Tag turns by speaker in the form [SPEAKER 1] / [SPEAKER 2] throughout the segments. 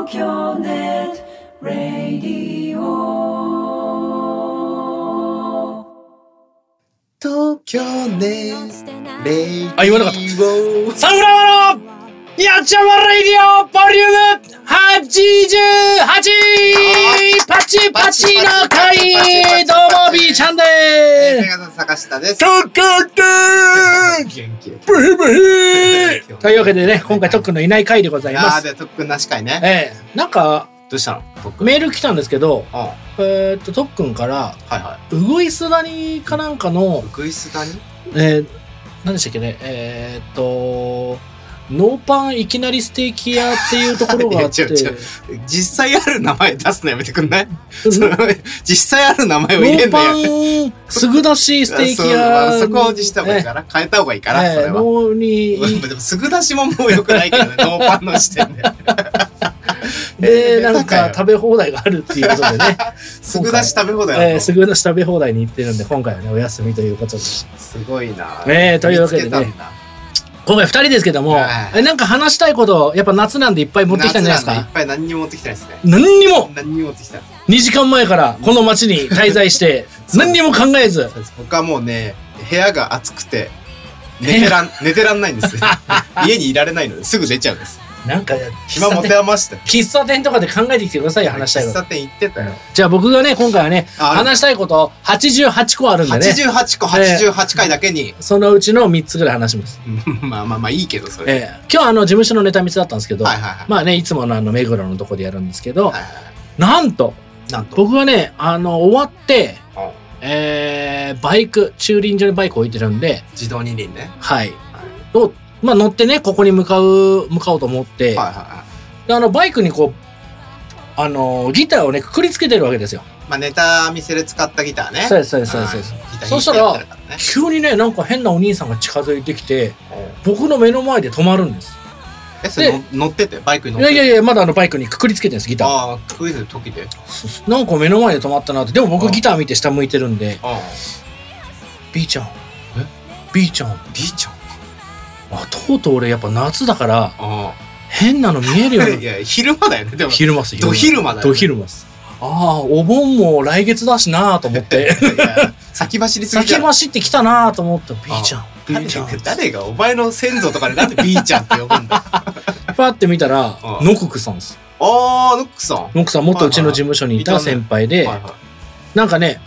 [SPEAKER 1] 京ネットラディオ
[SPEAKER 2] 東京ネットラディオ。
[SPEAKER 3] あ、言わなかった。サンフラワーのやっちゃまレディオボリューム88パチパチの会。どうも B ちゃんでーす。
[SPEAKER 2] メガネ坂下です。
[SPEAKER 3] 特訓でーす。
[SPEAKER 2] 元気。
[SPEAKER 3] ブヒブヒというわけでね、今回特訓のいない回でございます。
[SPEAKER 2] で特訓なし回ね。
[SPEAKER 3] なんか
[SPEAKER 2] どうしたの？
[SPEAKER 3] メール来たんですけど、特訓から、
[SPEAKER 2] はいはい。
[SPEAKER 3] ウグイス谷かなんかの、
[SPEAKER 2] ウグイス谷？
[SPEAKER 3] 何でしたっけね、ノーパンいきなりステーキ屋っていうところがあって。
[SPEAKER 2] 実際ある名前出すのやめてくんない？実際ある名前を入れんのやめて。
[SPEAKER 3] ノーパンすぐ出しステーキ屋。
[SPEAKER 2] そこを実した方がいいから、変えた方がいいから、それは。でもすぐ出しももう良くないけどね、ノーパンの時点で。
[SPEAKER 3] で、なんか食べ放題があるっていうことでね。
[SPEAKER 2] すぐ出し食べ放題
[SPEAKER 3] すぐ出し食べ放題に行ってるんで、今回はね、お休みということです。
[SPEAKER 2] すごいな。
[SPEAKER 3] というわけでね。今回2人ですけども、なんか話したいことやっぱ夏なんでいっぱい持ってきたんじゃないですか。
[SPEAKER 2] いっぱい何にも持ってきたいですね。
[SPEAKER 3] 何にも
[SPEAKER 2] 持ってきた。
[SPEAKER 3] 2時間前からこの街に滞在して何にも考えず。
[SPEAKER 2] 僕はもうね、部屋が暑くて寝てらんないんですよ。家にいられないのですぐ出ちゃうんです。
[SPEAKER 3] なんか
[SPEAKER 2] 暇持て余した。
[SPEAKER 3] 喫茶店とかで考えてきてくださいよ、話したいこと。
[SPEAKER 2] 喫茶店行ってたよ。
[SPEAKER 3] じゃあ僕がね、今回はね、話したいこと88個あるんでね。
[SPEAKER 2] 88個、88回だけに。
[SPEAKER 3] そのうちの3つぐらい話します。
[SPEAKER 2] まあいいけど、それ。
[SPEAKER 3] 今日事務所のネタ見せだったんですけど、まあね、いつもの目黒のとこでやるんですけど、なんと、僕がね、終わって、バイク、駐輪場にバイク置いてるんで、
[SPEAKER 2] 自動二輪ね。
[SPEAKER 3] はい。まあ乗ってね、ここに向かおうと思って、バイクにこう、ギターをね、くくりつけてるわけですよ。
[SPEAKER 2] まあネタ見せで使ったギターね。
[SPEAKER 3] そうです。そしたら、急にね、なんか変なお兄さんが近づいてきて、僕の目の前で止まるんです。
[SPEAKER 2] それ乗ってて、バイクに乗ってて。
[SPEAKER 3] いや、まだバイクにくくりつけてるんです、ギター。
[SPEAKER 2] ああ、くくりつけて時で。
[SPEAKER 3] なんか目の前で止まったなって。でも僕ギター見て下向いてるんで、B ちゃん。B ちゃん。とうとう俺やっぱ夏だから変なの見えるよね。
[SPEAKER 2] いや昼間だよね。でも
[SPEAKER 3] 昼間っす。
[SPEAKER 2] ド昼間だよね。
[SPEAKER 3] ド昼間っす。お盆も来月だしなと思って。
[SPEAKER 2] 先走りすぎじゃん。
[SPEAKER 3] 先走ってきたなと思って B ちゃん。
[SPEAKER 2] 誰がお前の先祖とかでなんで B ちゃんって呼ぶんだ。
[SPEAKER 3] パッて見たらノククさんです。
[SPEAKER 2] ノククさん。
[SPEAKER 3] ノクさん元うちの事務所にいた先輩で、なんかね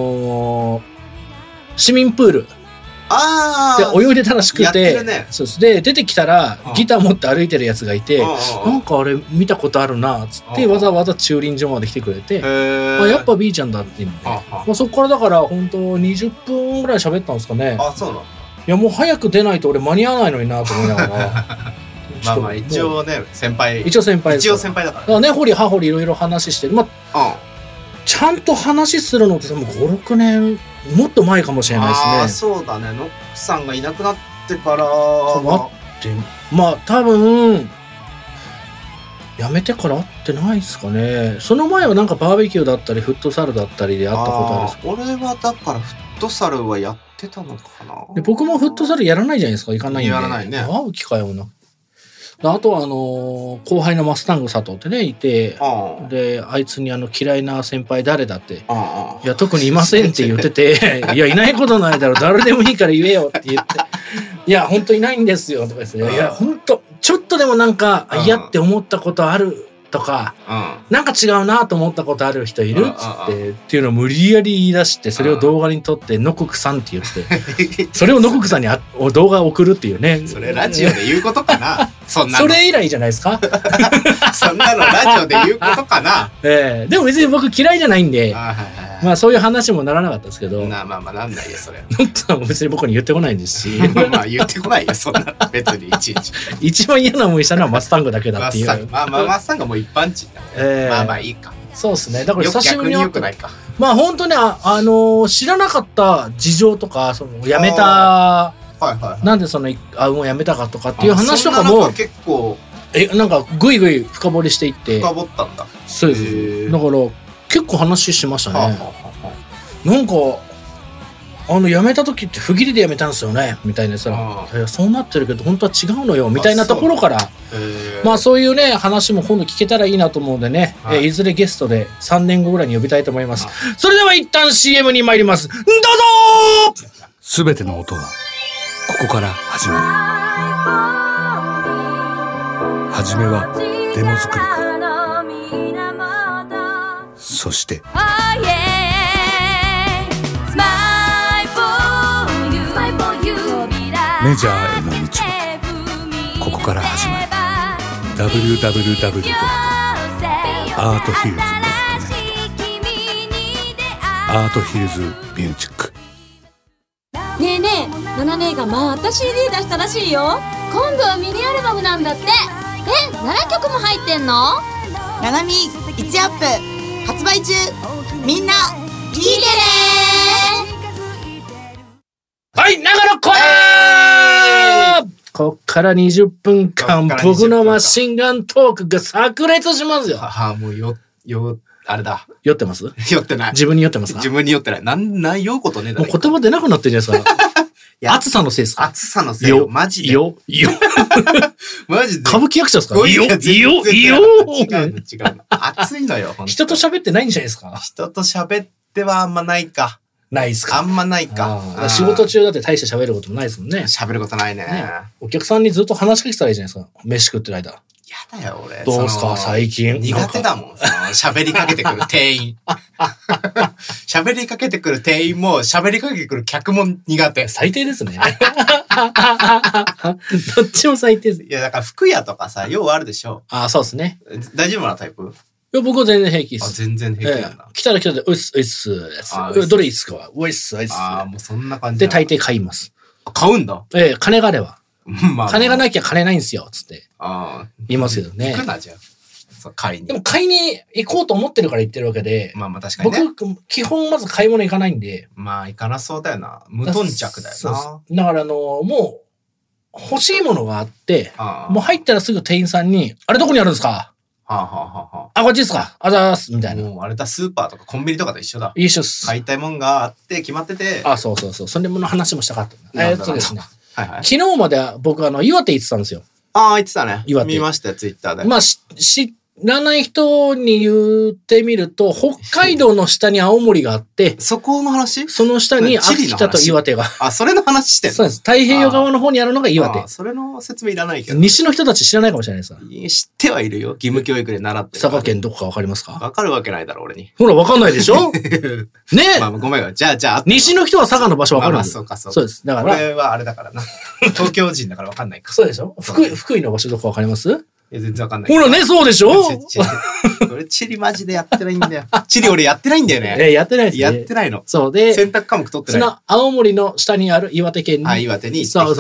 [SPEAKER 3] 市民プール。で泳いでたらしくて、そうです。で出てきたらギター持って歩いてるやつがいて、なんかあれ見たことあるなっつってわざわざ駐輪場まで来てくれて、やっぱ B ちゃんだっていうので、そこからだから本当20分ぐらい喋ったんですかね。
[SPEAKER 2] そうなの。
[SPEAKER 3] いやもう早く出ないと俺間に合わないのになと思いながら。
[SPEAKER 2] まあ一応ね先輩。
[SPEAKER 3] 一応先輩
[SPEAKER 2] だから。
[SPEAKER 3] ね、掘り葉掘りいろいろ話して、ちゃんと話するのって多分5、6年もっと前かもしれないです
[SPEAKER 2] ね。そうだね。ノックさんがいなくなってから
[SPEAKER 3] まあ多分辞めてから会ってないですかね。その前はなんかバーベキューだったりフットサルだったりで会ったことあるんですか。
[SPEAKER 2] 俺はだからフットサルはやってたのかな。
[SPEAKER 3] で僕もフットサルやらないじゃないですか。行かないんで。
[SPEAKER 2] やらないね。
[SPEAKER 3] 会う機会もなく。あとは後輩のマスタング佐藤ってねいて、であいつに嫌いな先輩誰だって、いや特にいませんって言ってて、いやいないことないだろ、誰でもいいから言えよって言って、いや本当いないんですよとかですね、いや本当ちょっとでもなんか嫌って思ったことあるとか、なんか違うなと思ったことある人いるっつっていうのを無理やり言い出して、それを動画に撮ってノククさんって言ってそれをノククさんに動画を送るっていうね。
[SPEAKER 2] それラジオで言うことかな。そ
[SPEAKER 3] れ以来じゃないですか。
[SPEAKER 2] そんなのラジオで言うことかな。
[SPEAKER 3] でも別に僕嫌いじゃないんで、まあそういう話もならなかったですけど。
[SPEAKER 2] まあなんないよそれ。
[SPEAKER 3] ノクさんも別に僕に言ってこないんですし。
[SPEAKER 2] まあ言ってこないよそんな別にいちいち。
[SPEAKER 3] 一番嫌な思いしたのはマスタングだけだっていう。
[SPEAKER 2] まあマスタングも一般人だね。まあいいか。
[SPEAKER 3] そうですね。だから久しぶりに
[SPEAKER 2] 逆に良くないか。
[SPEAKER 3] まあ本当に知らなかった事情とか、その辞めた。なんでもうやめたかとかっていう話とかも
[SPEAKER 2] 結構
[SPEAKER 3] なんかぐいぐい深掘りしていって
[SPEAKER 2] 深掘ったんだ。
[SPEAKER 3] そうです。だから結構話しましたね。なんか辞めた時って不義理で辞めたんですよねみたいなさ、いやそうなってるけど本当は違うのよみたいなところからまあそういうね話も今度聞けたらいいなと思うんでね、いずれゲストで3年後ぐらいに呼びたいと思います。それでは一旦 CM に参ります。どうぞ。
[SPEAKER 4] すべての音はここから始まる。はじめはデモ作りから、そしてメジャーへの道もここから始まる。 www.arthiljs.net アートヒルズミュージック。
[SPEAKER 5] ねえねえ、ナナ姉がまた CD 出したらしいよ。今度はミニアルバムなんだって。7曲も入ってんの？
[SPEAKER 6] ナナミ1アップ発売中。みんな聞いてね。
[SPEAKER 3] はい、長野声こっから20分間僕のマシンガントークが炸裂しますよ。
[SPEAKER 2] もうあれだ。
[SPEAKER 3] 酔ってます？
[SPEAKER 2] 酔ってない。
[SPEAKER 3] 自分に酔ってますか？
[SPEAKER 2] 自分に酔ってない。酔うことねえだろ。
[SPEAKER 3] もう言葉出なくなってるじゃないですか。暑さのせいですか？
[SPEAKER 2] 暑さのせいよ。マジで。マジで。
[SPEAKER 3] 歌舞伎役者ですか？違う。
[SPEAKER 2] 暑いのよ。
[SPEAKER 3] 人と喋ってないんじゃないですか？
[SPEAKER 2] 人と喋ってはあんまないか。
[SPEAKER 3] ないっすか？
[SPEAKER 2] あんまないか。
[SPEAKER 3] 仕事中だって大して喋ることもないですもんね。
[SPEAKER 2] 喋ることないね。
[SPEAKER 3] お客さんにずっと話しかけてたらいいじゃないですか。飯食ってる間。
[SPEAKER 2] やだよ、俺。
[SPEAKER 3] どうすか、最近。
[SPEAKER 2] 苦手だもん。喋りかけてくる店員。喋りかけてくる店員も、喋りかけてくる客も苦手。
[SPEAKER 3] 最低ですね。どっちも最低です。
[SPEAKER 2] いや、だから服屋とかさ、ようあるでしょ。
[SPEAKER 3] そうですね。
[SPEAKER 2] 大丈夫なタイプ？
[SPEAKER 3] いや、僕は全然平気です。
[SPEAKER 2] 全然平気なんだ。
[SPEAKER 3] 来たら来たで、うっす、どれいいっすか？うっす、もう
[SPEAKER 2] そんな感じ。
[SPEAKER 3] で、大抵買います。
[SPEAKER 2] 買うんだ。
[SPEAKER 3] 金があれば。金がなきゃ金ないんすよ、つって。言いますけどね。
[SPEAKER 2] 行くな、じゃあ。買いに。
[SPEAKER 3] でも買いに行こうと思ってるから行ってるわけで。
[SPEAKER 2] まあ確かにね。
[SPEAKER 3] 僕、基本まず買い物行かないんで。
[SPEAKER 2] 行かなそうだよな。無頓着だよな。
[SPEAKER 3] だからもう、欲しいものがあって、もう入ったらすぐ店員さんに、あれどこにあるんですか？こっちですか？あざーすみたいな。
[SPEAKER 2] もうあれだ、スーパーとかコンビニとかと一緒だ。
[SPEAKER 3] 一緒っす。
[SPEAKER 2] 買いたいもんがあって決まってて。
[SPEAKER 3] そう。それもの話もしたかった。ですね。
[SPEAKER 2] はいはい、
[SPEAKER 3] 昨日までは僕岩手行ってたんですよ。
[SPEAKER 2] 言ってたね。
[SPEAKER 3] 岩手。
[SPEAKER 2] 見ましたよ、ツイッターで。
[SPEAKER 3] まあ、知らない人に言ってみると、北海道の下に青森があって、
[SPEAKER 2] そこの話？
[SPEAKER 3] その下に秋田と岩手が。
[SPEAKER 2] それの話してんの？
[SPEAKER 3] そうです。太平洋側の方にあるのが岩手。
[SPEAKER 2] それの説明いらないけど。
[SPEAKER 3] 西の人たち知らないかもしれないです。
[SPEAKER 2] 知ってはいるよ。義務教育で習ってる。
[SPEAKER 3] 佐賀県どこかわかりますか？
[SPEAKER 2] わかるわけないだろ、俺に。
[SPEAKER 3] ほら、わかんないでしょ？ね
[SPEAKER 2] え。ごめん。じゃあ。
[SPEAKER 3] 西の人は佐賀の場所わかるんです
[SPEAKER 2] よ。
[SPEAKER 3] そうです。だから。
[SPEAKER 2] 俺はあれだからな。東京人だからわかんないか。
[SPEAKER 3] そうでしょ？福井の場所どこわかります？
[SPEAKER 2] 全然わかんない。
[SPEAKER 3] ほらね、そうでしょ？
[SPEAKER 2] 俺、地理マジでやってないんだよ。地理俺やってないんだよね。
[SPEAKER 3] やってないですね。
[SPEAKER 2] やってないの。
[SPEAKER 3] そうで、
[SPEAKER 2] 選択科目取ってない。
[SPEAKER 3] その青森の下にある岩手県に。
[SPEAKER 2] 岩手に。
[SPEAKER 3] そう。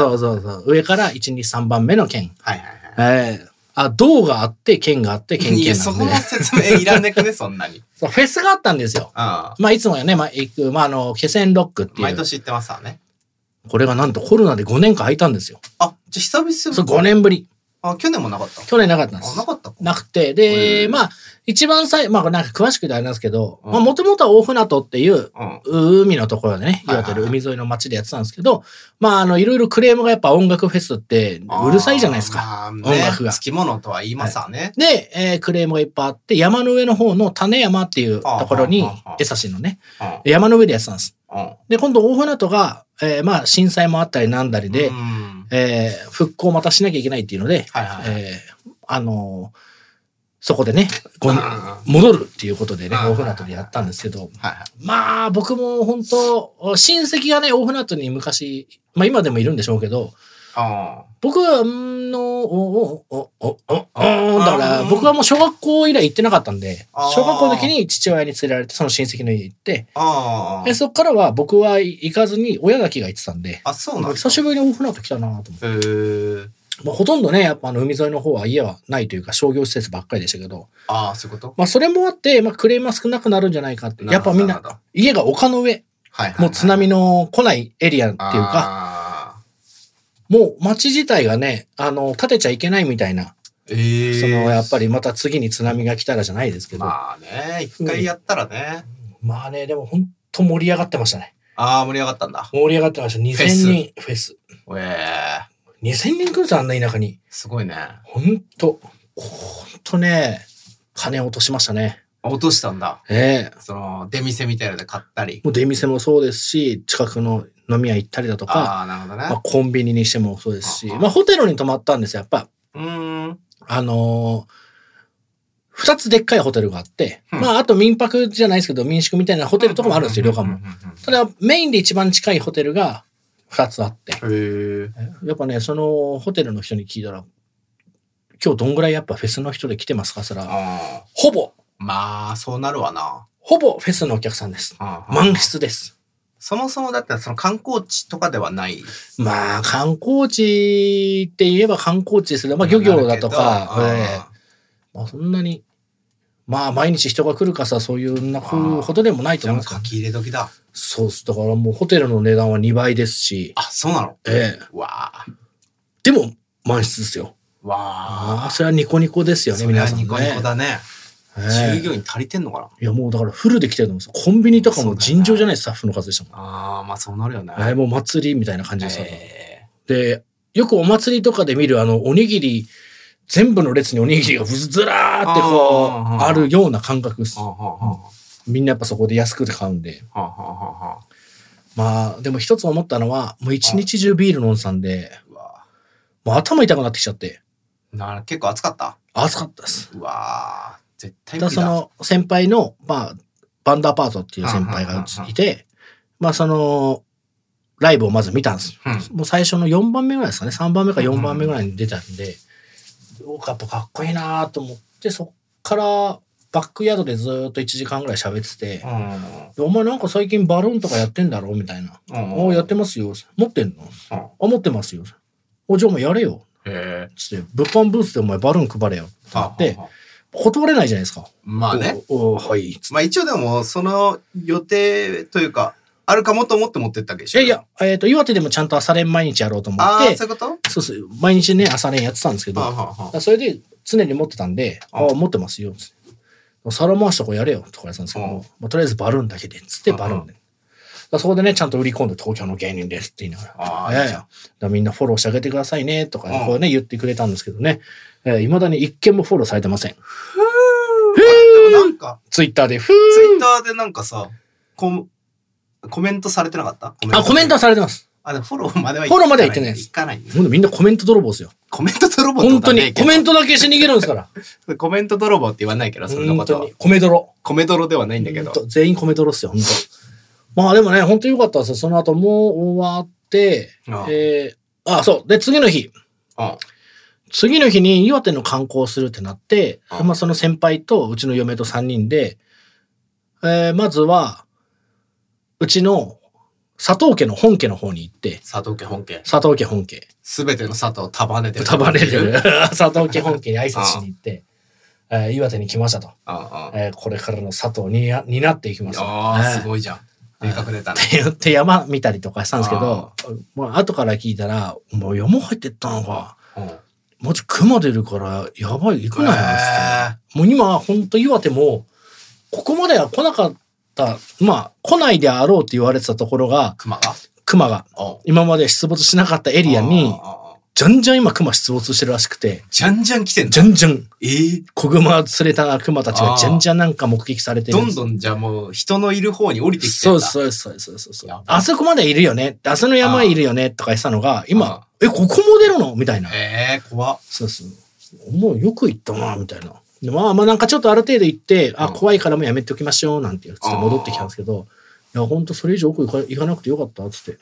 [SPEAKER 3] 上から1、2、3番目の県。
[SPEAKER 2] はい。
[SPEAKER 3] 道があって、県があって、県なんで。
[SPEAKER 2] いや、そこの説明いらなくね、そんなに。
[SPEAKER 3] フェスがあったんですよ。いつもやね、行く、気仙ロックっていう。
[SPEAKER 2] 毎年行ってますわね。
[SPEAKER 3] これがなんとコロナで5年間空いたんですよ。
[SPEAKER 2] じゃあ久々。
[SPEAKER 3] そう、5年ぶり。
[SPEAKER 2] 去年もなかった？
[SPEAKER 3] 去年なかったんです。
[SPEAKER 2] なかった？
[SPEAKER 3] なくて、で、一番なんか詳しくてあれなんですけど、もともとは大船渡っていう、海のところでね、岩手の海沿いの町でやってたんですけど、いろいろクレームがやっぱ音楽フェスってうるさいじゃないですか。音楽が。
[SPEAKER 2] つきものとは言いますわね。
[SPEAKER 3] で、クレームがいっぱいあって、山の上の方の種山っていうところに、江差のね、山の上でやってたんです。で、今度大船渡が、震災もあったりなんだりで、復興をまたしなきゃいけないっていうので、そこでね、戻るっていうことでね、大船渡でやったんですけど、僕も本当、親戚がね、大船渡に昔、今でもいるんでしょうけど、僕は、だから僕はもう小学校以来行ってなかったんで、小学校の時に父親に連れられて、その親戚の家行って、そっからは僕は行かずに親だけが行ってたんで、久しぶりに大船渡来たなと思って。ほとんどね、やっぱ海沿いの方は家はないというか商業施設ばっかりでしたけど、
[SPEAKER 2] そういうこと？
[SPEAKER 3] それもあって、クレームは少なくなるんじゃないかって。やっぱみんな、家が丘の上、もう津波の来ないエリアっていうか、もう街自体がね、建てちゃいけないみたいな。やっぱりまた次に津波が来たらじゃないですけど。
[SPEAKER 2] 一回やったらね。
[SPEAKER 3] でも本当盛り上がってましたね。
[SPEAKER 2] ああ、盛り上がったんだ。
[SPEAKER 3] 盛り上がってました。2000人フェス。2000人来るぞ、あんな田舎に。
[SPEAKER 2] すごいね。
[SPEAKER 3] ほんとね、金落としましたね。
[SPEAKER 2] 落としたんだ。その、出店みたいなので買ったり。
[SPEAKER 3] もう出店もそうですし、近くの飲み屋行ったりだとか、
[SPEAKER 2] なるほどね。
[SPEAKER 3] まあ、コンビニにしてもそうですし、まあ、ホテルに泊まったんですよ、やっぱ。2つでっかいホテルがあって、まあ、あと民泊じゃないですけど、民宿みたいなホテルとかもあるんですよ、旅館も。ただ、メインで一番近いホテルが2つあって。やっぱね、そのホテルの人に聞いたら、今日どんぐらいやっぱフェスの人で来てますかそら、ほぼ。
[SPEAKER 2] まあ、そうなるわな。
[SPEAKER 3] ほぼフェスのお客さんです。満室です。
[SPEAKER 2] そもそもだったらその観光地とかではない。
[SPEAKER 3] まあ、観光地って言えば観光地ですけど、まあ漁業だとか、まあそんなに、まあ毎日人が来るかさ、そういうほどでもないと思うんです
[SPEAKER 2] よ。書き入れ時だ。
[SPEAKER 3] そうっす。だからもうホテルの値段は2倍ですし。
[SPEAKER 2] あ、そうなの？
[SPEAKER 3] わあ。でも満室ですよ。
[SPEAKER 2] わあ。
[SPEAKER 3] それはニコニコですよね、皆さんね。
[SPEAKER 2] ニコニコだね。従業員足りてんのかな？
[SPEAKER 3] いやもうだからフルで来てると思うんですよ。コンビニとかも尋常じゃないスタッフの数でしたもん。
[SPEAKER 2] まあそうなるよね。
[SPEAKER 3] もう祭りみたいな感じですから。で、よくお祭りとかで見るおにぎり、全部の列におにぎりがずらーってこう、あるような感覚です。みんなやっぱそこで安くて買うんで。まあ、でも一つ思ったのは、もう一日中ビール飲んでたんで、もう頭痛くなってきちゃって。
[SPEAKER 2] 結構暑かった？
[SPEAKER 3] 暑かったです。
[SPEAKER 2] うわー、絶対無理だ。
[SPEAKER 3] その先輩の、まあ、バンダーパートっていう先輩がいて、まあその、ライブをまず見たんです。もう最初の4番目ぐらいですかね。3番目か4番目ぐらいに出たんで、やっぱかっこいいなと思って、そっからバックヤードでずっと1時間ぐらい喋ってて、お前なんか最近バルーンとかやってんだろみたいな。やってますよ。持ってんの？持ってますよ。じゃあお前やれよ。つって、物販ブースでお前バルーン配れよ。ってなって、断れないじゃないですか。
[SPEAKER 2] まあね。
[SPEAKER 3] はい。
[SPEAKER 2] まあ一応でも、その予定というか、あるかもと思って持ってったわけでしょ？
[SPEAKER 3] いや、岩手でもちゃんと朝練毎日やろうと思って。
[SPEAKER 2] そういうこと？
[SPEAKER 3] そうそう。毎日ね、朝練やってたんですけど、それで常に持ってたんで、持ってますよ。皿回しとこやれよとか言ってたんですけど、とりあえずバルーンだけで、つってバルーンで。そこでね、ちゃんと売り込んで東京の芸人ですって言いながら。みんなフォローしてあげてくださいね、とか、こうね、言ってくれたんですけどね。未だに一件もフォローされてません。
[SPEAKER 2] なんか、
[SPEAKER 3] ツイッターで、
[SPEAKER 2] ツイッターでなんかさ、コメントされてなかった？
[SPEAKER 3] コメントはされてます。
[SPEAKER 2] でもフォローまでは
[SPEAKER 3] 言ってないです。
[SPEAKER 2] 行かない。
[SPEAKER 3] みんなコメント泥棒ですよ。
[SPEAKER 2] コメント泥棒って
[SPEAKER 3] 本当に、コメントだけして逃げるんですから。
[SPEAKER 2] コメント泥棒って言わないけど、そんなことは。
[SPEAKER 3] 本当に。米泥。
[SPEAKER 2] 米泥ではないんだけど。
[SPEAKER 3] 全員米泥っすよ、本当。まあでもね、本当に良かったですよ。その後もう終わって、そう。で、次の日。次の日に岩手の観光するってなって、まあその先輩とうちの嫁と3人で、まずは、うちの佐藤家の本家の方に行って。
[SPEAKER 2] 佐藤家本家。
[SPEAKER 3] 佐藤家本家。
[SPEAKER 2] すべての佐藤を束ねてる。
[SPEAKER 3] 束ねてる。佐藤家本家に挨拶しに行って、岩手に来ましたと。これからの佐藤になっていきます。
[SPEAKER 2] すごいじゃん。明確出たね。
[SPEAKER 3] って言って山見たりとかしたんですけど、もう後から聞いたら、もう山入ってったのか。もう熊出るから、やばい、行くなよって。もう今、ほんと岩手も、ここまでは来なかった、まあ、来ないであろうって言われてたところが、熊が、今まで出没しなかったエリアに、じゃんじゃん今熊出没してるらしくて。
[SPEAKER 2] じゃんじゃん来てんの？
[SPEAKER 3] じゃんじゃん。子熊連れた熊たちがじゃんじゃんなんか目撃されてる。
[SPEAKER 2] どんどんじゃあもう人のいる方に降りてきてるんだ。
[SPEAKER 3] そう。あそこまでいるよね。あその山いるよねとか言ってたのが、今、ここも出るのみたいな。
[SPEAKER 2] 怖っ。
[SPEAKER 3] そう。もうよく行ったな、みたいな。でまあなんかちょっとある程度行って、怖いからもうやめておきましょう、なんて言って戻ってきたんですけど、いや、ほんとそれ以上奥行かなくてよかった、つって。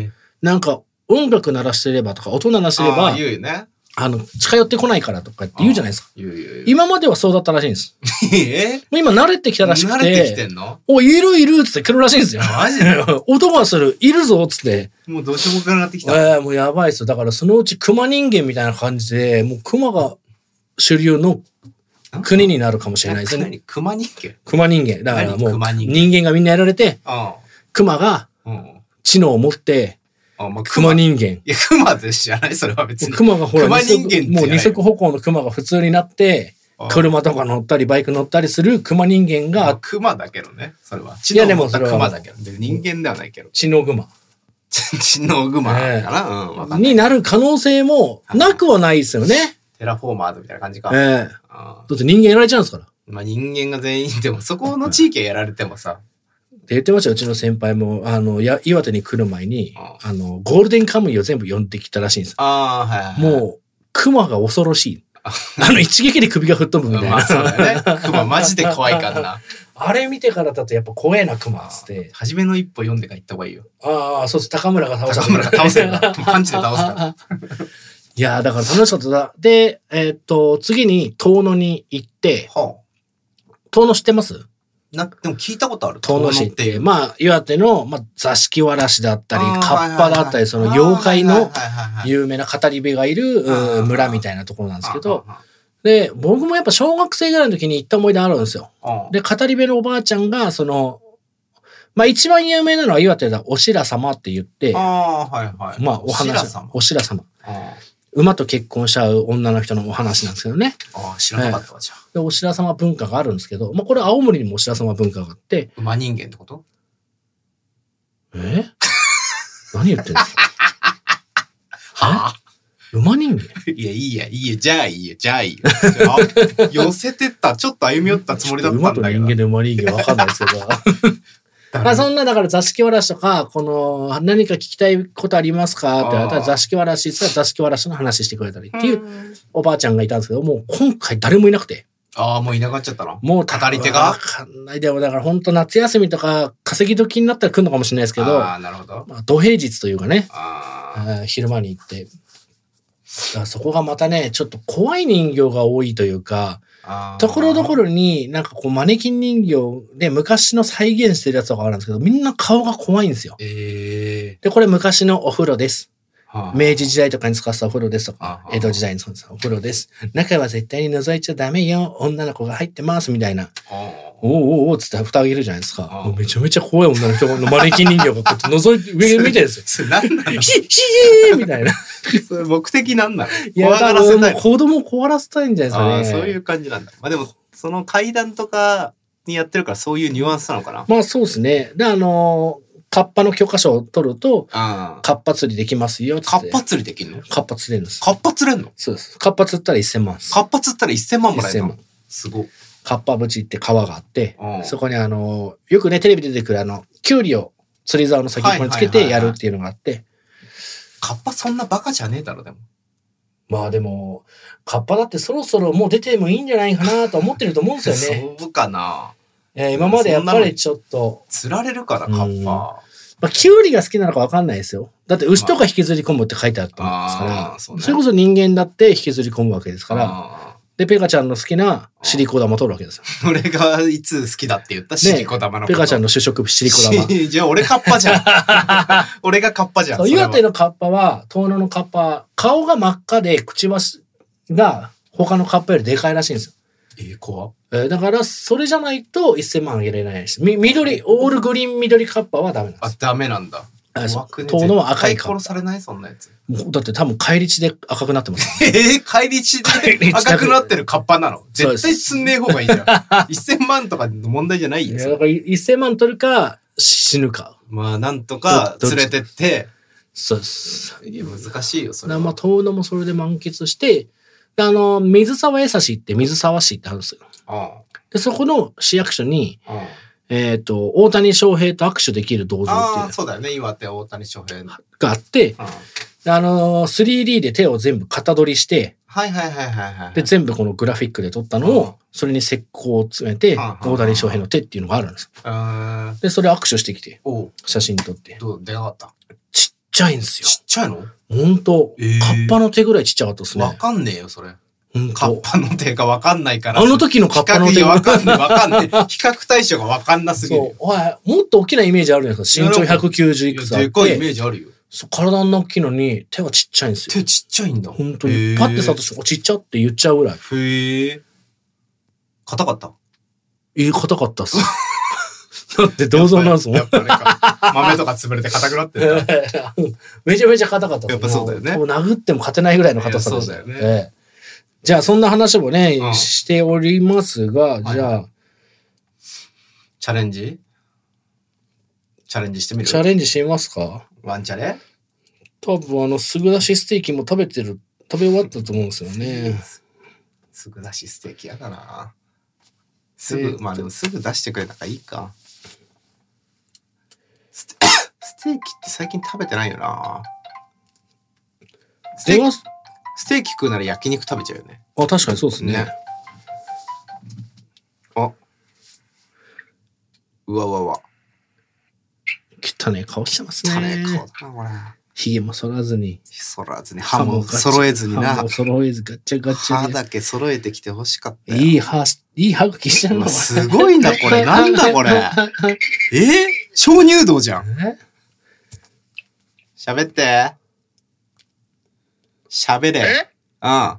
[SPEAKER 3] なんか、音楽鳴らしてればとか、音鳴らしてれば、
[SPEAKER 2] 言うよね。
[SPEAKER 3] 近寄ってこないからとかって言うじゃないですか。今まではそうだったらしいんです。もう今慣れてきたらしくて。
[SPEAKER 2] 慣れてきてんの？
[SPEAKER 3] いるっつって来るらしいんですよ。
[SPEAKER 2] マジで？
[SPEAKER 3] 音がする、いるぞっつって。
[SPEAKER 2] もうどうしようもなくなってきた。
[SPEAKER 3] もうやばいっすよ。だからそのうち熊人間みたいな感じで、もう熊が主流の国になるかもしれないですね。
[SPEAKER 2] 何？熊人間？
[SPEAKER 3] 熊人間。だからもう人間がみんなやられて、熊が知能を持って、熊人間。
[SPEAKER 2] いや、熊で知らないそれは別に。
[SPEAKER 3] 熊がほら、
[SPEAKER 2] 熊人間
[SPEAKER 3] もう二足歩行の熊が普通になって、 車とか乗ったりバイク乗ったりするクマ人間が、
[SPEAKER 2] 熊だけどね、それは。
[SPEAKER 3] いやでもそれは
[SPEAKER 2] 熊だけど、人間ではないけど。
[SPEAKER 3] 知能グマ
[SPEAKER 2] 知能グマかな、わかんない
[SPEAKER 3] になる可能性もなくはないですよね。
[SPEAKER 2] テラフォーマーズみたいな感じか。
[SPEAKER 3] だって人間やられちゃうんですから。
[SPEAKER 2] まあ人間が全員でも、そこの地域がやられてもさ。
[SPEAKER 3] って言ってましたよ、うちの先輩も、岩手に来る前に、ゴールデンカムイを全部呼んできたらしいんですよ。もう、クマが恐ろしい。一撃で首が吹っ飛ぶみたいな。
[SPEAKER 2] まあそうだね。クママジで怖いからな。
[SPEAKER 3] あれ見てからだとやっぱ怖えな、クマっつって。
[SPEAKER 2] 初めの一歩読んでから行った方がいいよ。
[SPEAKER 3] そうです。高村が倒す。
[SPEAKER 2] 高村が倒せるから。パンチで倒すから。
[SPEAKER 3] いやー、だから楽しかっただ。で、次に遠野に行って、遠野知ってます？
[SPEAKER 2] でも聞いたことある。
[SPEAKER 3] 遠野市って、まあ、岩手の、まあ、座敷わらしだったり、カッパだったり、その妖怪の有名な語り部がいる村みたいなところなんですけど、で、僕もやっぱ小学生ぐらいの時に行った思い出あるんですよ。で、語り部のおばあちゃんが、まあ一番有名なのは岩手だ、おしら様って言って、まあお話、おしら様。馬と結婚しちゃう女の人のお話なんですけどね。
[SPEAKER 2] 知らなかったわ、じゃあ。
[SPEAKER 3] で、おしら様文化があるんですけど、まあこれ青森にもおしら様文化があって。
[SPEAKER 2] 馬人間ってこと？
[SPEAKER 3] 何言ってんですか？は？馬人間？
[SPEAKER 2] いや、じゃあいいよ。寄せてった、ちょっと歩み寄ったつもりだったんだけど。
[SPEAKER 3] 馬と人間で馬人間わかんないですけど。まあそんなだから座敷わらしとか、何か聞きたいことありますかって言われたら座敷わらしって座敷わらしの話してくれたりっていうおばあちゃんがいたんですけど、もう今回誰もいなくて。
[SPEAKER 2] もういなくなっちゃったの？
[SPEAKER 3] もう
[SPEAKER 2] 語り手が？
[SPEAKER 3] わかんない。でもだから本当夏休みとか稼ぎ時になったら来るのかもしれないですけど、
[SPEAKER 2] なるほど。
[SPEAKER 3] まあ土平日というかね、昼間に行って。そこがまたね、ちょっと怖い人形が多いというか、ところどころになんかこうマネキン人形で昔の再現してるやつとかあるんですけど、みんな顔が怖いんですよ。で、これ昔のお風呂です。明治時代とかに使ったお風呂ですとか、江戸時代に使ったお風呂です。中は絶対に覗いちゃダメよ。女の子が入ってますみたいな。おつって蓋開けるじゃないですか。もうめちゃめちゃ怖い女の人のマネキン人形がこうやって覗いて上見てるんですよ。
[SPEAKER 2] それ何なの？
[SPEAKER 3] ひーみたいな。
[SPEAKER 2] それ目的なんなの？
[SPEAKER 3] 怖がらせたい。子供を怖らせたいんじゃないですかね。
[SPEAKER 2] そういう感じなんだ。まあでも、その階段とかにやってるからそういうニュアンスなのかな？
[SPEAKER 3] まあそうですね。で、カッパの許可証を取ると、カッパ釣りできますよ。
[SPEAKER 2] カッパ釣りできるの？
[SPEAKER 3] カッパ釣れるんです。
[SPEAKER 2] カッパ釣れんの？
[SPEAKER 3] そうです。カッパ釣ったら1000万です。
[SPEAKER 2] カッパ釣ったら1000万もらえるの？すごい。
[SPEAKER 3] カッパ淵って川があって、そこによくね、テレビ出てくるキュウリを釣り竿の先っぽにつけてやるっていうのがあって。
[SPEAKER 2] カッパそんなバカじゃねえだろ、でも。
[SPEAKER 3] まあでも、カッパだってそろそろもう出てもいいんじゃないかなと思ってると思うんですよね。
[SPEAKER 2] そうかな。
[SPEAKER 3] 今までやっぱりちょっと。
[SPEAKER 2] 釣られるから、カッパ。
[SPEAKER 3] まあ、キュウリが好きなのか分かんないですよ。だって牛とか引きずり込むって書いてあったんですから、それこそ人間だって引きずり込むわけですから、で、ペカちゃんの好きなシリコ玉を取るわけですよ。
[SPEAKER 2] 俺がいつ好きだって言ったシリコ玉のこと。
[SPEAKER 3] ペカちゃんの主食シリコ玉。
[SPEAKER 2] じゃあ俺カッパじゃん。俺がカッパじゃん。
[SPEAKER 3] 岩手のカッパは、遠野のカッパ、顔が真っ赤で口が他のカッパよりでかいらしいんですよ。
[SPEAKER 2] 怖
[SPEAKER 3] だから、それじゃないと1000万あげれないです。緑、オールグリーン緑カッパはダメなんです。
[SPEAKER 2] ダメなんだ。
[SPEAKER 3] 遠野は赤いカッパ。
[SPEAKER 2] 殺されないそんなやつ。
[SPEAKER 3] だって多分返り血で赤くなってます。
[SPEAKER 2] 返り血で赤くなってるカッパなの？絶対すんねえ方がいいじゃん。1000万とかの問題じゃないよ。
[SPEAKER 3] だから1000万取るか死ぬか。
[SPEAKER 2] まあなんとか連れてって。
[SPEAKER 3] そうです。
[SPEAKER 2] 難しいよ、それは。
[SPEAKER 3] まあ遠野もそれで満喫して、水沢江差って水沢市ってあるんですよ。で、そこの市役所に、大谷翔平と握手できる銅像っていう。
[SPEAKER 2] そうだよね、岩手大谷翔平
[SPEAKER 3] があって、3D で手を全部型取りして、で、全部このグラフィックで撮ったのを、それに石膏を詰めて、大谷翔平の手っていうのがあるんです。で、それ握手してきて、写真撮って。
[SPEAKER 2] どう出なかった？
[SPEAKER 3] ちっちゃいんですよ。
[SPEAKER 2] ちっちゃいの？
[SPEAKER 3] ほんと。カッパの手ぐらいちっちゃかったですね。
[SPEAKER 2] わかんねえよ、それ。カッパの手がわかんないから。
[SPEAKER 3] あの時のカッパの手
[SPEAKER 2] がわかんねえ。比較対象がわかんなすぎる。
[SPEAKER 3] そう。もっと大きなイメージあるじゃないですか。身長190いくつあって。
[SPEAKER 2] でかいイメージあるよ。
[SPEAKER 3] 体の大きいのに手はちっちゃいんですよ。
[SPEAKER 2] 手ちっちゃいんだ。
[SPEAKER 3] 本当に。パッて触ったとちっちゃって言っちゃうぐらい。
[SPEAKER 2] へえ。硬かった？
[SPEAKER 3] 硬かったっす。だって銅像なんですもん。
[SPEAKER 2] やっぱね、豆とか潰れて硬くなってる。
[SPEAKER 3] めちゃめちゃ硬かった。
[SPEAKER 2] やっぱそうだよね。
[SPEAKER 3] 殴っても勝てないぐらいの硬さでした。
[SPEAKER 2] そうだよね。
[SPEAKER 3] じゃあそんな話もね、しておりますが、じゃあ。
[SPEAKER 2] チャレンジしてみる？
[SPEAKER 3] チャレンジしてみますか？
[SPEAKER 2] ワンチャレ？
[SPEAKER 3] 多分すぐ出しステーキも食べ終わったと思うんですよね。
[SPEAKER 2] すぐ出しステーキやだな。まあでもすぐ出してくれたからいいか。ステーキって最近食べてないよな。ステーキ食うなら焼肉食べちゃうよね。
[SPEAKER 3] あ、確かにそうですね。
[SPEAKER 2] あ、うわ。
[SPEAKER 3] 汚ね顔してますね。
[SPEAKER 2] 汚ね顔だな、これ。
[SPEAKER 3] 髭も剃らずに。
[SPEAKER 2] 歯も揃えずにな。
[SPEAKER 3] 歯も揃えずガチャガチャ。
[SPEAKER 2] 歯だけ揃えてきてほしかったよ。
[SPEAKER 3] いい歯茎してるの。
[SPEAKER 2] すごいな、これ。なんだこれ。鍾乳洞じゃん。喋って。喋れ。うん。
[SPEAKER 7] 聞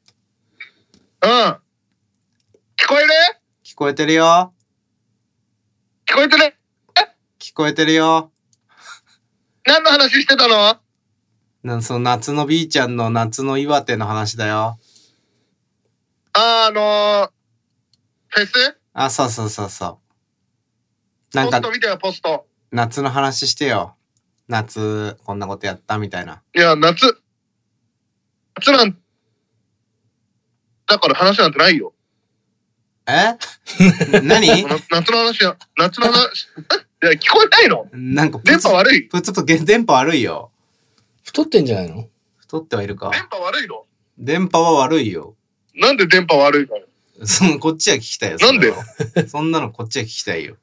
[SPEAKER 7] こえる？
[SPEAKER 2] 聞こえてるよ。
[SPEAKER 7] 聞こえてる？
[SPEAKER 2] 聞こえてるよ。
[SPEAKER 7] 何の話してたの？
[SPEAKER 2] その夏の B ちゃんの夏の岩手の話だよ。
[SPEAKER 7] フェス？
[SPEAKER 2] そう。
[SPEAKER 7] ポスト見てよ、ポスト。
[SPEAKER 2] 夏の話してよ。夏、こんなことやったみたいな。
[SPEAKER 7] いや、夏なんだから話なんてないよ。
[SPEAKER 2] 何？
[SPEAKER 7] 夏の話。いや、聞こえないの？
[SPEAKER 2] なんか
[SPEAKER 7] 電波悪い？
[SPEAKER 2] ちょっと電波悪いよ。
[SPEAKER 3] 太ってんじゃないの？
[SPEAKER 2] 太ってはいるか。
[SPEAKER 7] 電波悪いの？
[SPEAKER 2] 電波は悪いよ。
[SPEAKER 7] なんで電波悪いのよ。
[SPEAKER 2] こっちは聞きたいよ。
[SPEAKER 7] なんでよ。
[SPEAKER 2] そんなのこっちは聞きたいよ。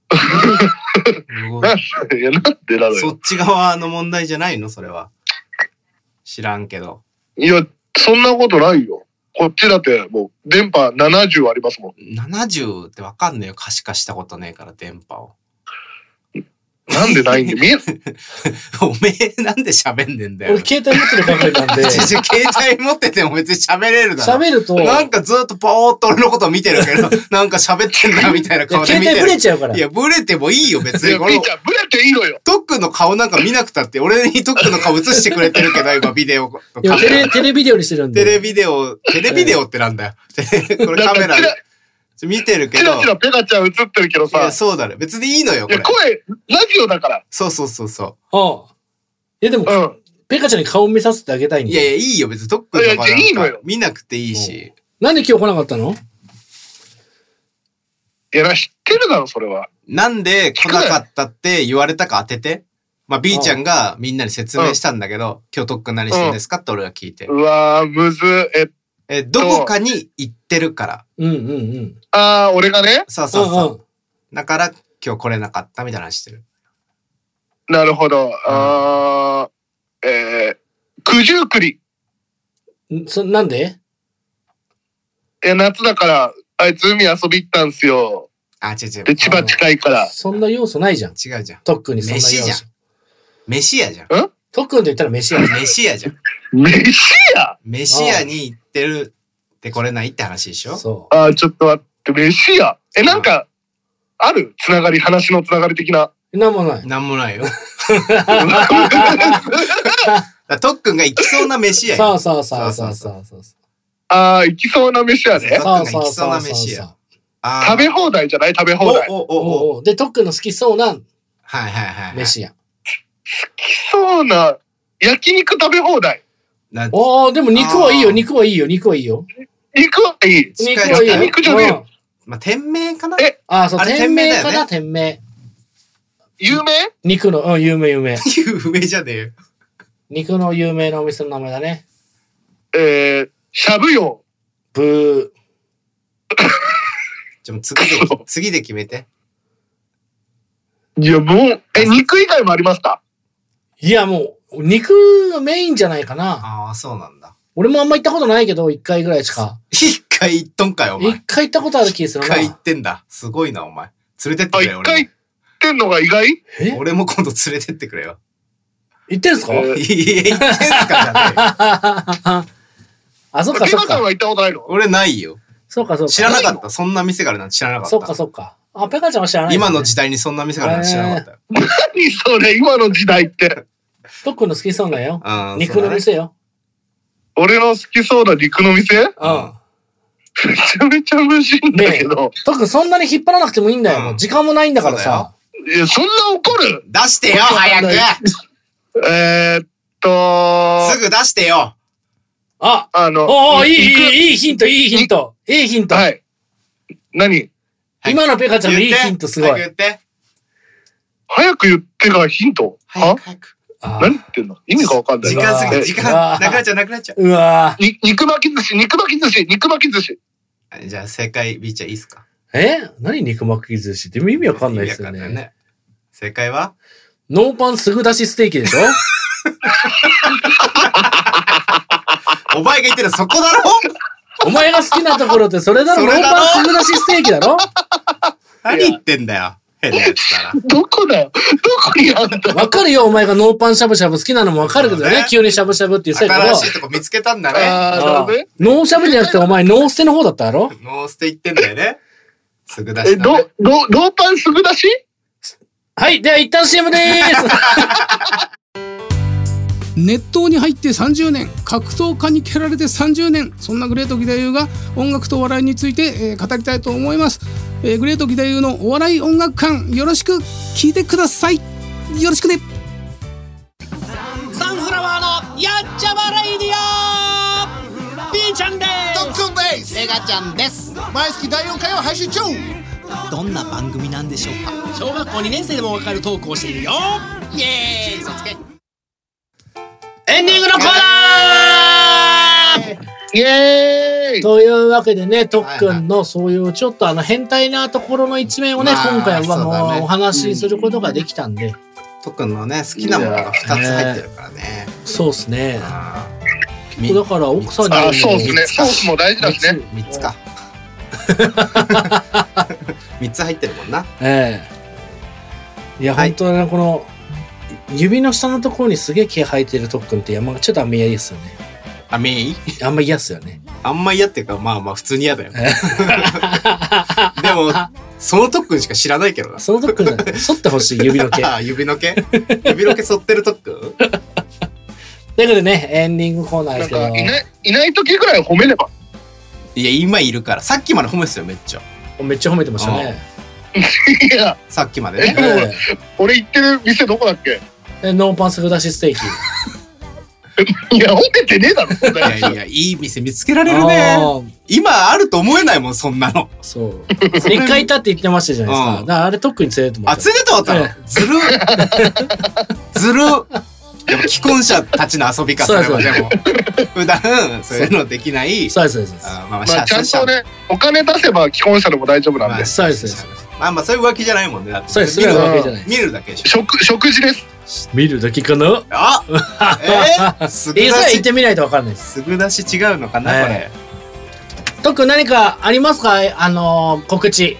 [SPEAKER 7] なんでなのよ。
[SPEAKER 2] そっち側の問題じゃないのそれは。知らんけど。
[SPEAKER 7] いや、そんなことないよ。こっちだってもう電波70ありますもん。
[SPEAKER 2] 70ってわかんねえよ。可視化したことねえから電波を。
[SPEAKER 7] なんでないんで見え
[SPEAKER 2] おめえなんで喋んねんだよ。
[SPEAKER 3] 俺携帯持ってる係なんで。
[SPEAKER 2] 携帯持ってても別に喋れるだろ。
[SPEAKER 3] 喋ると。
[SPEAKER 2] なんかずっとポーっと俺のこと見てるけど、なんか喋ってんなみたいな顔で見てる。
[SPEAKER 3] 携帯ブレちゃうから。
[SPEAKER 2] いや、ブレてもいいよ別に。
[SPEAKER 7] いや、ピーちゃん、ブレていいのよ。
[SPEAKER 2] トックの顔なんか見なくたって、俺にトックの顔映してくれてるけど、今ビデオ。
[SPEAKER 3] いや、テレビデオにしてるんで。
[SPEAKER 2] テレビデオってなんだよ。これカメラで。見てるけど。
[SPEAKER 7] チラチラペガちゃん映ってるけどさ。
[SPEAKER 2] いや、そうだね。別にいいのよ、これ。
[SPEAKER 7] いや、声、ラジオだから。
[SPEAKER 2] そう。
[SPEAKER 3] ああ。いや、でも、ペガちゃんに顔見させてあげたいんだ。
[SPEAKER 2] いや、いいよ、別にトックの顔なんか見なくていいし。
[SPEAKER 3] なんで今日来なかったの？
[SPEAKER 7] いや、知ってるだろ、それは。
[SPEAKER 2] なんで来なかったって言われたか当てて。まあ、B ちゃんがみんなに説明したんだけど、今日トック何してんですかって俺が聞いて。
[SPEAKER 7] うわー、むず。
[SPEAKER 2] どこかに行ってるから。
[SPEAKER 7] ああ、俺がね。
[SPEAKER 2] そう。だから今日来れなかったみたいな話してる。
[SPEAKER 7] なるほど。九十九里。
[SPEAKER 3] なんで？
[SPEAKER 7] 夏だから、あいつ海遊び行ったんすよ。
[SPEAKER 2] 違う。
[SPEAKER 7] で、千葉近いから。
[SPEAKER 3] そんな要素ないじゃん。
[SPEAKER 2] 違うじゃん。
[SPEAKER 3] トックにそんな要素。
[SPEAKER 2] 飯屋じゃん。
[SPEAKER 3] トックンって言ったら飯屋。
[SPEAKER 2] 飯屋じゃん。飯屋に行ってるって来れないって話でしょ？
[SPEAKER 3] そう。
[SPEAKER 7] ちょっと待って、飯屋。なんか、ある？話のつながり的な。
[SPEAKER 3] なんもない。
[SPEAKER 2] なんもないよ。トックンが行きそうな飯屋よ。
[SPEAKER 3] そう。
[SPEAKER 7] 行きそうな飯屋ね。
[SPEAKER 2] トックンが行きそうな飯屋。
[SPEAKER 7] 食べ放題じゃない？食べ放題。
[SPEAKER 3] で、トックンの好きそうな飯屋。
[SPEAKER 7] 好きそうな焼肉食べ放題。
[SPEAKER 3] でも肉はいいよ。肉はいい。
[SPEAKER 7] 肉はいい。
[SPEAKER 2] 肉じゃねえよ。まあ、店名かな？
[SPEAKER 3] そう、店名かな、店名。
[SPEAKER 7] 有名？
[SPEAKER 3] 肉の、有名。
[SPEAKER 2] 有名じゃねえよ。
[SPEAKER 3] 肉の有名なお店の名前だね。
[SPEAKER 7] しゃぶよ。
[SPEAKER 3] ブ
[SPEAKER 2] ー。次で決めて。
[SPEAKER 7] いや、もう、肉以外もありますか？
[SPEAKER 3] いや、もう、肉がメインじゃないかな。
[SPEAKER 2] そうなんだ。
[SPEAKER 3] 俺もあんま行ったことないけど、1回ぐらいしか。
[SPEAKER 2] 1回行っとんかよ、お前。
[SPEAKER 3] 1回行ったことある気するな。
[SPEAKER 2] 1回行ってんだ。すごいな、お前。連れてってくれよ、
[SPEAKER 7] 1回行ってんのが意外？
[SPEAKER 2] 俺も今度連れてってくれよ。
[SPEAKER 3] 行ってんすか？
[SPEAKER 2] 行ってんすかじゃね
[SPEAKER 3] え。そっか。
[SPEAKER 7] ペガちゃんは行ったことないの？
[SPEAKER 2] 俺ないよ。
[SPEAKER 3] そうか。
[SPEAKER 2] 知らなかった。そんな店があるなんて知らなかった。
[SPEAKER 3] そっか。ペガちゃんは知らない。
[SPEAKER 2] 今の時代にそんな店があるなんて知らなかったよ。
[SPEAKER 7] 何それ、今の時代って。
[SPEAKER 3] トックンの好きそうだよ。肉の店よ。
[SPEAKER 7] 俺の好きそうな肉の店？めちゃめちゃ無人だけど。
[SPEAKER 3] 特にそんなに引っ張らなくてもいいんだよ。もう時間もないんだからさ。
[SPEAKER 7] いや、そんな怒る？
[SPEAKER 2] 出してよ、早く。すぐ出してよ。
[SPEAKER 3] いいヒント、いいヒント。いいヒント。
[SPEAKER 7] はい。何？
[SPEAKER 3] 今のペカちゃんのいいヒントすごい。
[SPEAKER 7] 早く言ってからヒント？
[SPEAKER 2] 早く。
[SPEAKER 7] 何言ってんの？意味がわかんない。
[SPEAKER 2] 時間過ぎ、時間なくなっちゃう。
[SPEAKER 3] うわ
[SPEAKER 7] ぁ。肉巻き寿司。
[SPEAKER 2] じゃあ正解、B ちゃんいいっすか？
[SPEAKER 3] 何肉巻き寿司って意味わかんないですよね。
[SPEAKER 2] 正解は
[SPEAKER 3] ノーパンすぐ出しステーキでしょ？
[SPEAKER 2] お前が言ってるそこだろ？
[SPEAKER 3] お前が好きなところってそれだろ？ノーパンすぐ出しステーキだろ？
[SPEAKER 2] 何言ってんだよ。変なやつだな。
[SPEAKER 7] どこだよ？どこにあんだよ？
[SPEAKER 3] わかるよ、お前がノーパンしゃぶしゃぶ好きなのもわかるけどね。急にしゃぶしゃぶって言ってたけど。
[SPEAKER 2] 新しいとこ見つけたんだね。
[SPEAKER 3] ノーしゃぶじゃなくてお前ノーステの方だったやろ？
[SPEAKER 2] ノーステ言ってんだよね。すぐ出し。
[SPEAKER 7] ノーパンすぐ出し？
[SPEAKER 3] はい、では一旦 CM でーす。
[SPEAKER 8] 熱湯に入って30年、格闘家に蹴られて30年、そんなグレート義太夫が音楽とお笑いについて、語りたいと思います。グレート義太夫のお笑い音楽館、よろしく聞いてください。よろしくね。
[SPEAKER 9] サンフラワーのやっちゃまレイディオ B ちゃんです。
[SPEAKER 10] トックンです。
[SPEAKER 9] メガちゃんです。
[SPEAKER 10] 毎月第4回を配信中。
[SPEAKER 9] どんな番組なんでしょうか。小学校2年生でもわかるトークをしているよ。イエーイ、嘘つけ。
[SPEAKER 3] エンディングのコーナー、
[SPEAKER 7] イエーイ
[SPEAKER 3] というわけでね、とっくんのそういうちょっと変態なところの一面をね、今回はもうお話しすることができたんで。
[SPEAKER 2] とっくんのね、好きなものが2つ入ってるからね。
[SPEAKER 3] そうっすね。だから奥さんにも。
[SPEAKER 7] そうっすね。ソースも大事だしね。
[SPEAKER 2] 3つか。3つ入ってるもんな。
[SPEAKER 3] いや、本当はね、この、指の下のところにすげえ毛生えてるとっくんってちょっとあんま嫌ですよね。あんま嫌っすよね。
[SPEAKER 2] あんま嫌っていうか、まあ普通に嫌だよ。でも、そのとっくんしか知らないけどな。
[SPEAKER 3] そのとっくんだね。剃ってほしい、指の毛。
[SPEAKER 2] 指の毛剃ってるとっくんという
[SPEAKER 3] ことでね、エンディングコーナーですけど。
[SPEAKER 7] いない時ぐらい褒めれば。
[SPEAKER 2] いや、今いるから。さっきまで褒めてたよ、めっちゃ。
[SPEAKER 3] めっちゃ褒めてましたね。
[SPEAKER 7] いや、
[SPEAKER 2] さっきまでね。
[SPEAKER 7] 俺行ってる店どこだっけ？
[SPEAKER 3] ノーパンすぐ出しステーキ。
[SPEAKER 7] いや、褒めてねえだろ。
[SPEAKER 2] いや、いい店見つけられるね。今あると思えないもん、そんなの。
[SPEAKER 3] そう。一回いたって言ってましたじゃないですか。だからあれとっくに連れてもらった。
[SPEAKER 2] 連れてもらったの？ずる。でも既婚者たちの遊びか、それはでも。普段、そういうのできない。
[SPEAKER 3] そうです。
[SPEAKER 7] まあちゃんとね、お金出せば既婚者でも大丈夫なんで。
[SPEAKER 3] そうです。
[SPEAKER 2] まあそういうわけじゃないもんね。
[SPEAKER 3] そうです。見るわけじゃない。
[SPEAKER 2] 見るだけでしょ。
[SPEAKER 7] 食事です。
[SPEAKER 3] 見るだけかな。それ言ってみないとわかんないです。
[SPEAKER 2] すぐ出し違うのかな、これ。
[SPEAKER 3] とっくん何かありますか？告知。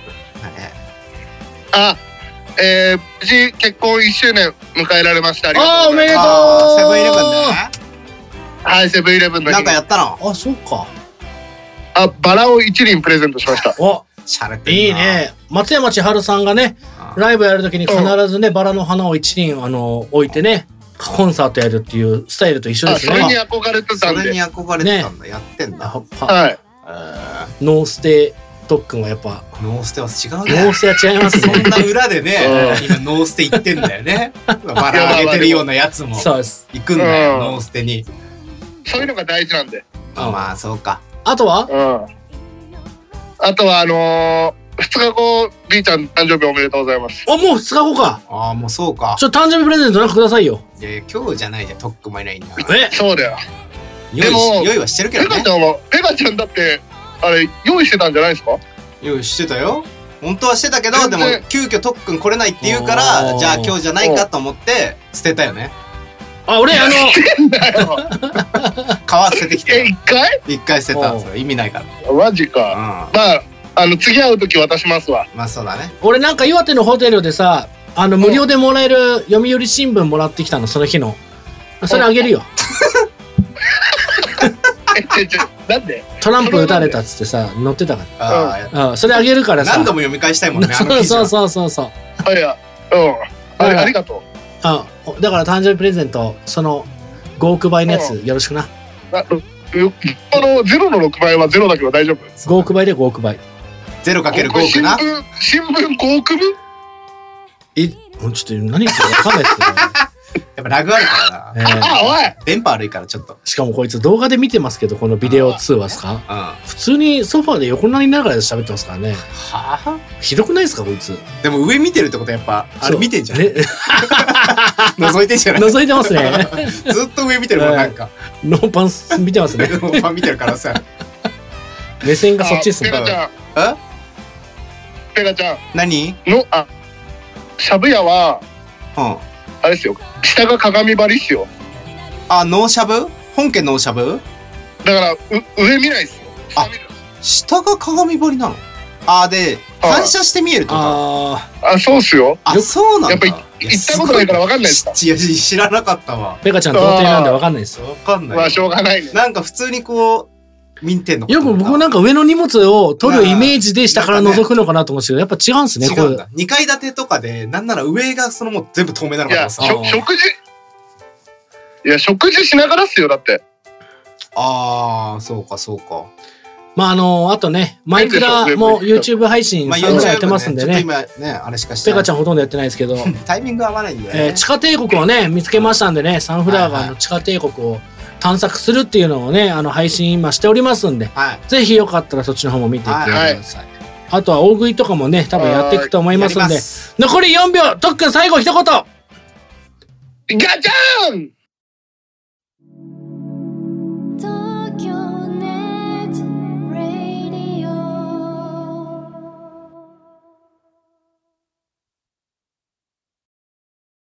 [SPEAKER 7] 無事結婚1周年迎えられました。
[SPEAKER 3] おめでとう。
[SPEAKER 2] セブンイレブンね。
[SPEAKER 7] はい、セブンイレブンの日。
[SPEAKER 2] なんかやったの？
[SPEAKER 3] そうか。
[SPEAKER 7] バラを1輪プレゼントしました。
[SPEAKER 3] いいね。松山千春さんがね、ライブやるときに必ずね、バラの花を1輪置いてね、コンサートやるっていうスタイルと一緒ですね。
[SPEAKER 7] それに憧れてたんで。
[SPEAKER 2] それに憧れてたんだ。やってんだ。
[SPEAKER 7] はい。
[SPEAKER 3] ノーステとっくんはやっぱ。
[SPEAKER 2] ノーステは違うね。
[SPEAKER 3] ノーステは違いますね。
[SPEAKER 2] そんな裏でね、今ノーステ行ってんだよね。バラあげてるようなやつも。
[SPEAKER 3] そうです。
[SPEAKER 2] 行くんだよ、ノーステに。
[SPEAKER 7] そういうのが大事なんで。
[SPEAKER 2] まあ、そうか。
[SPEAKER 3] あとは
[SPEAKER 7] 2日後、B ちゃん誕生日おめでとうございます。
[SPEAKER 3] もう2日後か。
[SPEAKER 2] もうそうか。
[SPEAKER 3] 誕生日プレゼントなんかくださいよ。
[SPEAKER 2] いや今日じゃないじゃん、とっくんもいないんだ。
[SPEAKER 7] そうだよ。
[SPEAKER 2] 用意はしてるけどね。
[SPEAKER 7] ペガちゃんだって、あれ、用意してたんじゃないですか？
[SPEAKER 2] 用意してたよ。本当はしてたけど、でも、急遽とっくん来れないって言うから、じゃあ今日じゃないかと思って、捨てたよね。
[SPEAKER 3] 俺
[SPEAKER 7] 捨てんだよ。
[SPEAKER 2] 皮捨ててきて。一回捨てたんですよ。意味ないから。
[SPEAKER 7] マジか。まあ、次会うとき渡しますわ。
[SPEAKER 2] まあそうだね。
[SPEAKER 3] 俺なんか岩手のホテルでさ、無料でもらえる読売新聞もらってきたの、その日の。それあげるよ。
[SPEAKER 7] なんで？
[SPEAKER 3] トランプ撃たれたっつってさ、載ってたから。それあげるからさ。
[SPEAKER 2] 何度も読み返したいもんね。
[SPEAKER 3] そう。
[SPEAKER 7] いや、ありがとう。
[SPEAKER 3] だから誕生日プレゼント、その5億倍のやつよろしくな。
[SPEAKER 7] 0の6倍は0だけど大丈夫。
[SPEAKER 3] 5億倍で5億倍。
[SPEAKER 2] 0×5 億な。
[SPEAKER 7] 新聞5億分。
[SPEAKER 3] ちょっと何言ってるか分かんないですけど。
[SPEAKER 2] やっぱラグあるからな。
[SPEAKER 7] おい
[SPEAKER 2] 電波悪いからちょっと。
[SPEAKER 3] しかもこいつ動画で見てますけど、このビデオ通話ですか？普通にソファーで横になりながら喋ってますからね。
[SPEAKER 2] はぁ？
[SPEAKER 3] ひどくないですかこいつ。
[SPEAKER 2] でも上見てるってことはやっぱあれ見てんじゃん。覗いてんじゃない？
[SPEAKER 3] 覗いてますね。
[SPEAKER 2] ずっと上見てるもんなんか。
[SPEAKER 3] ノーパン見てますね。
[SPEAKER 2] ノーパン見てるからさ。
[SPEAKER 3] 目線がそっちです
[SPEAKER 7] ね。ペガちゃん。ペガちゃん。
[SPEAKER 2] 何？
[SPEAKER 7] しゃぶやは。あれですよ。下が鏡張りっすよ。
[SPEAKER 2] ノーしゃぶ？本家ノーしゃぶ？
[SPEAKER 7] だから上見ないっすよ。
[SPEAKER 2] 下が鏡張りなの？で反射して見えるとか。
[SPEAKER 7] そうっすよ。
[SPEAKER 2] そうなんだ。
[SPEAKER 7] やっぱ行ったことないから分かんないですか？
[SPEAKER 2] いや知らなかったわ。
[SPEAKER 3] ペガちゃん童貞なんで分かんないですよ。
[SPEAKER 2] 分かんない。
[SPEAKER 7] まあしょうがないね。
[SPEAKER 2] なんか普通にこう見てんのかな。
[SPEAKER 3] よく僕もなんか上の荷物を取るイメージで下から覗くのかなと思うんですけど、やっぱ違うんですね。
[SPEAKER 2] 違うんだ。2階建てとかでなんなら上がそのもう全部透明なのかな。
[SPEAKER 7] 食事しながらっすよだって。
[SPEAKER 2] そうかそうか。
[SPEAKER 3] まああとね、マイクラも YouTube 配信3ぐらいやってますんでね。
[SPEAKER 2] 今ねあれしかして
[SPEAKER 3] ペガちゃんほとんどやってないですけど、
[SPEAKER 2] タイミング合わないんでね。
[SPEAKER 3] 地下帝国をね見つけましたんでね、サンフラワーの地下帝国を探索するっていうのをね配信今しておりますんで、ぜひよかったらそっちの方も見ていってください。あとは大食いとかもね多分やっていくと思いますんで、残り4秒、とっくん最後一言。
[SPEAKER 7] ガチャン。